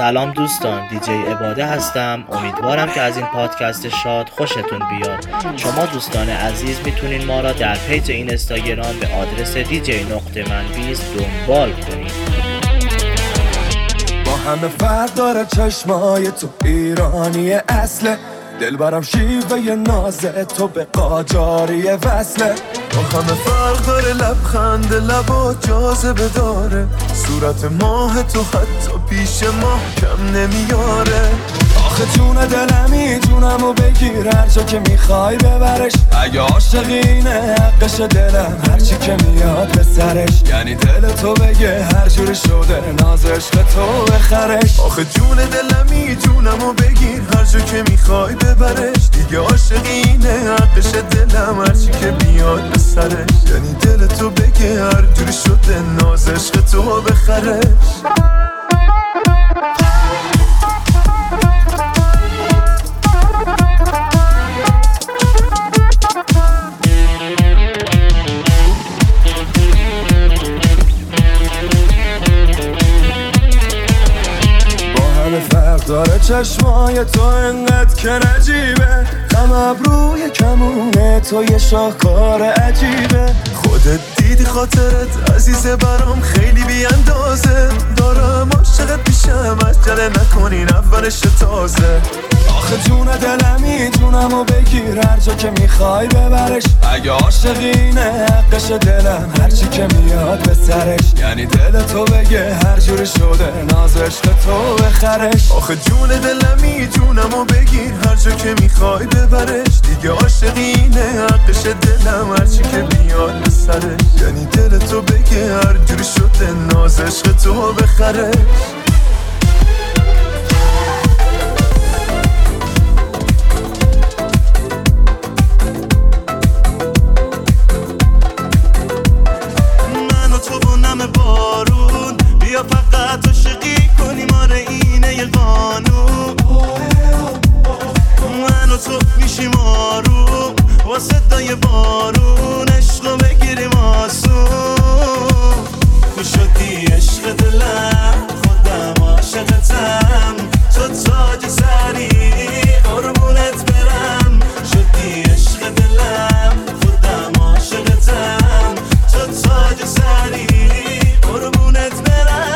سلام دوستان، دیجی عباده هستم. امیدوارم که از این پادکست شاد خوشتون بیاد. شما دوستان عزیز میتونین ما را در پیج اینستاگرام به آدرس dj.manviz دنبال کنید. با همه فرق داره چشمای تو، ایرانی اصله، دلبرم شیوه نازه تو به قاجاری وصله. با همه فرق داره لبخند لبا جاذبه داره، صورت ماه تو حتی پیش ماه کم نمیاره. آخه جون دلمی جونمو بگیر هر جا که میخوای ببرش، اگه عاشقینه حقش دلم هرچی که میاد به سرش، یعنی دل تو بگه هر جوری شده ناز عشق تو بخرش. آخه جون دلمی جونمو بگیر هر جا که میخوای ببرش، دیگه عاشقینه حقش دلم هرچی که بیاد به سرش، یعنی دل تو بگه هر جوری شده ناز عشق تو بخرش. فرق داره چشمای تو انقدر که نجیبه، غم ابروی کمونه تو یه شاهکار عجیبه. خودت دیدی خاطرت عزیزه برام خیلی بی اندازه، دارم عاشقت پیشم عجله نکنین اولش تازه. آخه جون دلمی جونمو بگیر هر جا که میخوای ببرش، اگه عاشقینه حقش دلم هرچی که میاد به سرش، یعنی دل تو بگه هر جوری شده ناز عشق تو بخرش. آخه جون دلمی جونمو بگیر هر جا که میخوای ببرش، دیگه عاشقینه حقش دلم هرچی که بیاد به سرش، یعنی دل تو بگه هر جوری شده ناز عشق تو بخرش. بارون بیا فقط عاشقی کنیم، آره اینه یه قانون، من و تو میشیم آروم با صدای بارون، عشقو بگیریم آسون. تو شدی عشق دلم خودم عاشقتم، تو تاج سری قربونت برم. شدی عشق دلم خودم عاشقتم، تو تاج سری قربونت برم.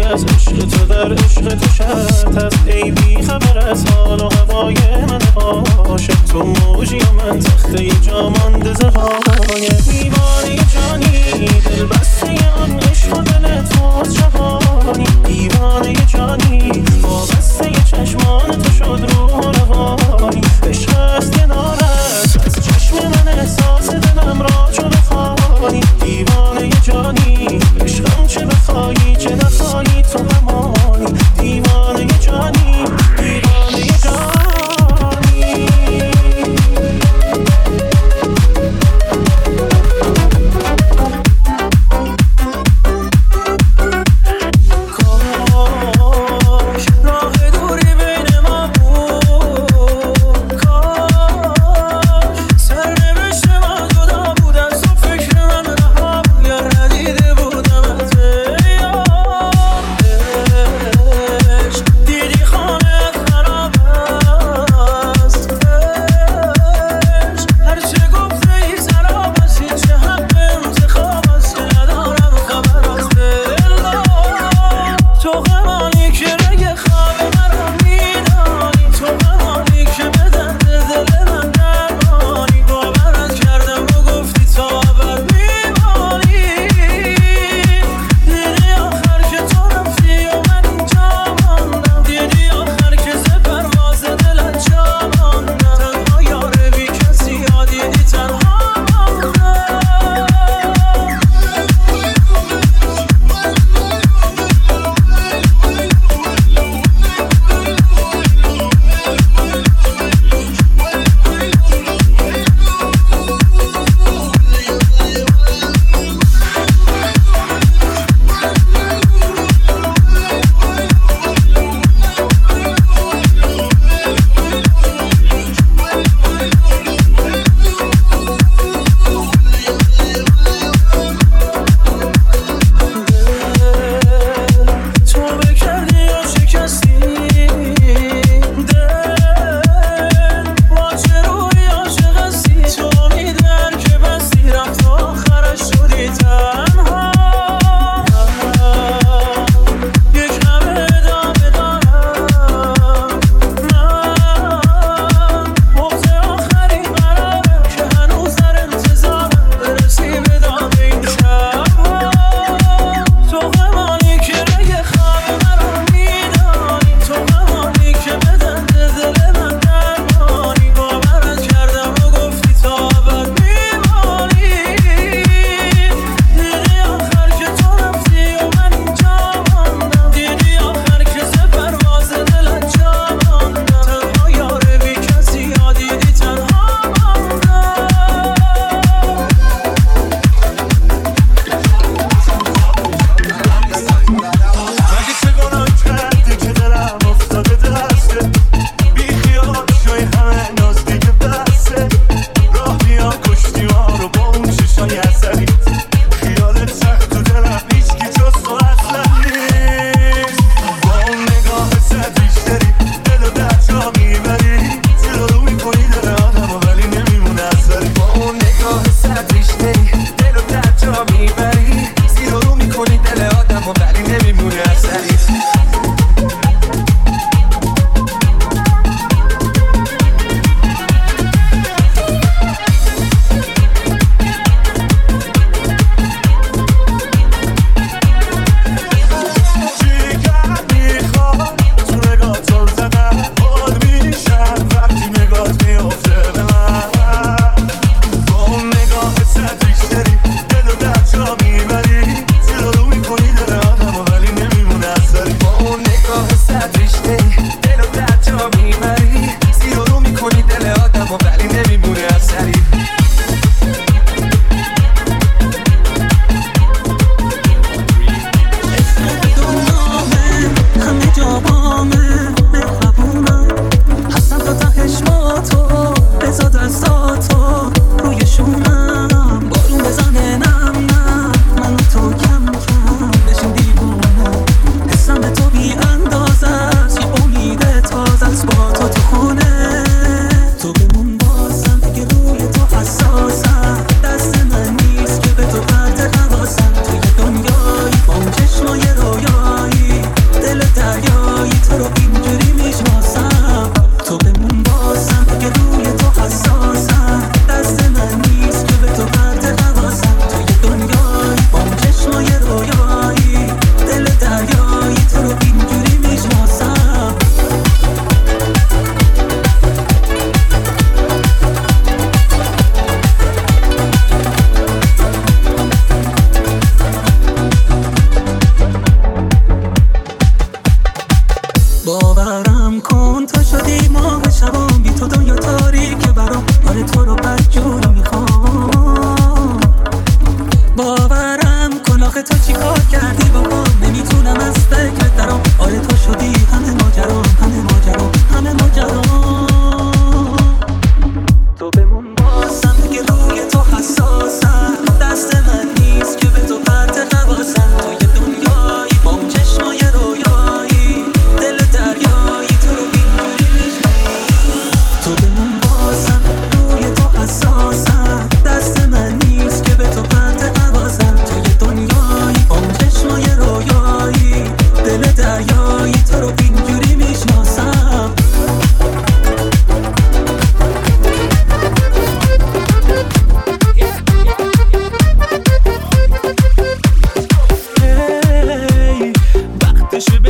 از عشق تو در عشق تو شرط از ای بی خبر از حال و هوای من عاشق تو موجی و من تخته جا مانده زهای دیوانه جانی دل بسته آن عشق و دل توست جهانی دیوانه جانی وابسته چشمان تو شد روح و روانی عشق است کنارت از چشم من احساس دلم را چو بخوانی دیوانه جانی عشقم چه بخوایی چه نخوایی تو همانی دیوانه جانی دیوانه جانی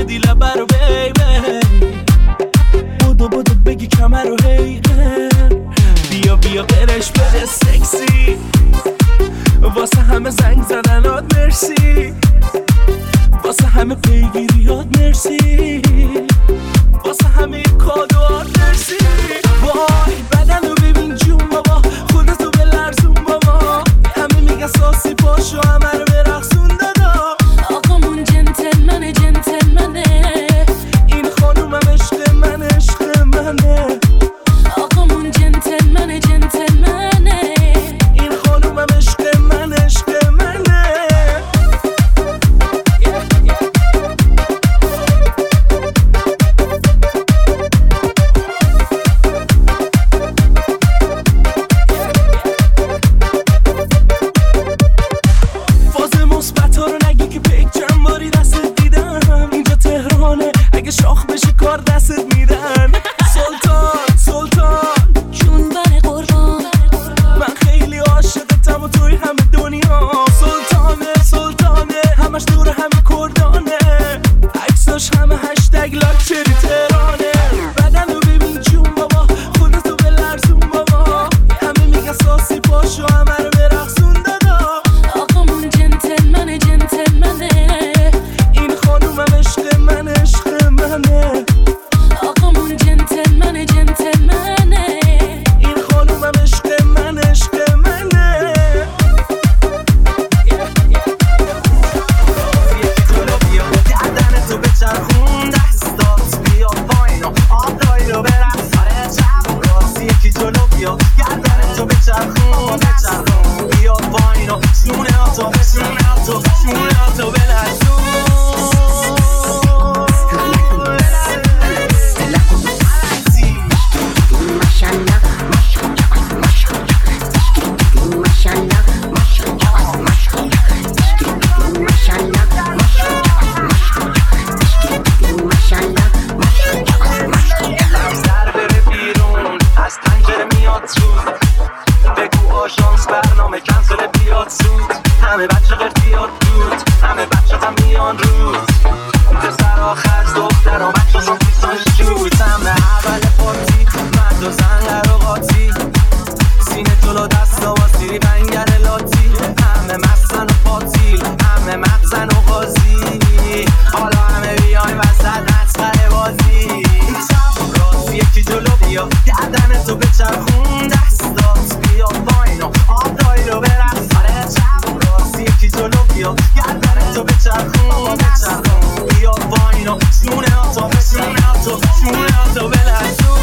شدی لبه رو بیبی بودو بگی کمر رو هیگر بیا بیا برش بده سکسی واسه همه زنگ زدنات مرسی واسه همه پیگیریات مرسی واسه همه کادوات مرسی وای بدن رو ببین جون بابا خودتو بلرزون بابا همه میگن ساسی پاشو همه رو برقصون دادا آقامون جنتلمنه این خانومم عشق منه آقامون جنتلمنه این خانومم عشق منه فاز مثبت رو نگی که پیک چند باری دستت دیدم اینجا تهرانه اگه شاخ بشی کار دستت میدن سلطان جون بر قربان من خیلی عاشقتم و توی همه دنیا سلطانه همش دور همه کردانه عکساش همه هشتگ لاکچری تهرانه بدن رو ببین جون بابا خودتو بلرزون بابا همه میگن ساسی پاشو همه رو برقصون دادا آقامون جنتلمنه این خانومم عشق منه آقامون جنتلمنه این خانومم عشق منه گردنتو بچرخون دستات بیا پایین و آبدایی رو برقص سر چپ راست یکی جلو بیا گردنتو بچرخون بیا پایین و شونهاتو بلرزون سر بره بیرون از پنجره میاد زود بگو آژانس برنامه کنسل بیاد زود همه بچه قرطیات بود همه بچه هم میان روز پسر آخر دختر و بچه شون پیسان شود همه اول پارتی مرد و زن قراغاتی سینه جلو دست آوازی بنگر لاتی همه مستن و پاتیل همه مغزن و غازی حالا همه بیای وسط مسخره بازی راست یکی جلو بیا گردنتو بچرخون دستات بیا پایین و آبدایی رو برقص سر چپ راست یکی جلو بیا گردنتو بچرخون بیا پایین و شونهاتو بلرزون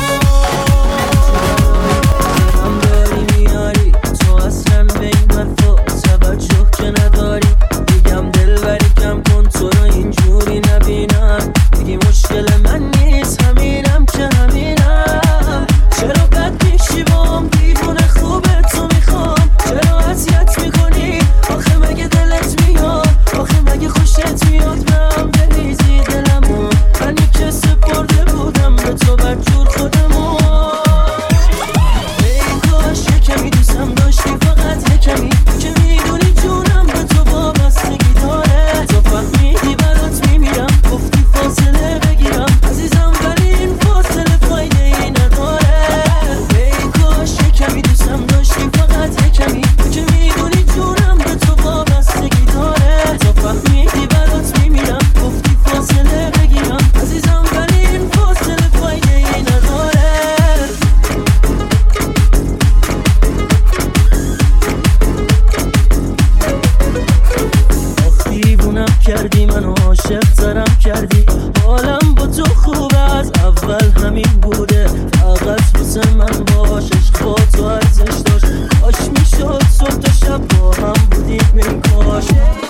هم داری میاری تو اصلا به این حرفا توجه که نداری میگم دلبری کم کن تو رو اینجوری نبینم میگی مشکل من نیست همینم که همینم چرا بد میشی بام دیوونه خوبه تو میخوام چرا اذیت میکنی آخه مگه دلت میاد آخه مگه خوشت میاد برم بریزی دلمو منی که سپرده بودم به تو بدجور خودمو کمی دوستم داشتی فقط یکمی که میدونی جونم به تو وابستگی داره تو فهمیدی برات میمیرم گفتی فاصله بگیرم عزیزم ولی این فاصله فایده ای نداره ای کاش کمی دوستم داشتی فقط یکمی که میدونی جونم به تو وابستگی داره تو فهمیدی برات میمیرم گفتی فاصله بگیرم عزیزم ولی این فاصله فایده ای نداره کردی منو عاشق ترم کردی حالم با تو خوبه از اول همین بوده فقط واسه من باش عشق با تو ارزش داشت کاش میشد صبح تا شب با هم بودیم ای کاش